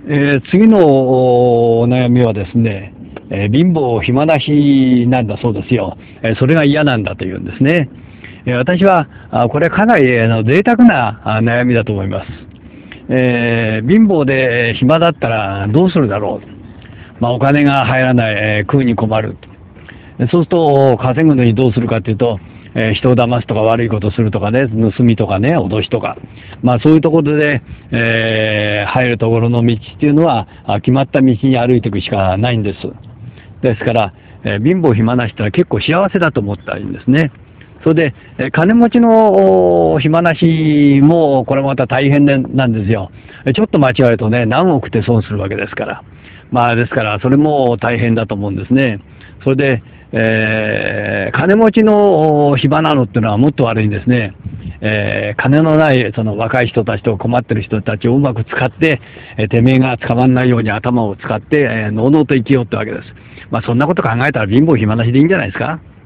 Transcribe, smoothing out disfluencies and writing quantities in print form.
次のお悩みはですね、貧乏暇なしなんだそうですよ。それが嫌なんだというんですね。私は、これはかなり贅沢な悩みだと思います。貧乏で暇だったらどうするだろう。お金が入らない、食うに困る。そうすると、稼ぐのにどうするかというと、人を騙すとか悪いことするとかね、盗みとかね、脅しとか。そういうところで、入るところの道っていうのは、決まった道に歩いていくしかないんです。ですから、貧乏暇な人は結構幸せだと思ったらいいんですね。それで、金持ちの暇なしも、これまた大変なんですよ。ちょっと間違えるとね、何億って損するわけですから。ですから、それも大変だと思うんですね。それで、金持ちの暇なのっていうのはもっと悪いんですね。金のないその若い人たちと困ってる人たちをうまく使って、てめえが捕まんないように頭を使って、のうのうと生きようってわけです。そんなこと考えたら貧乏暇なしでいいんじゃないですか。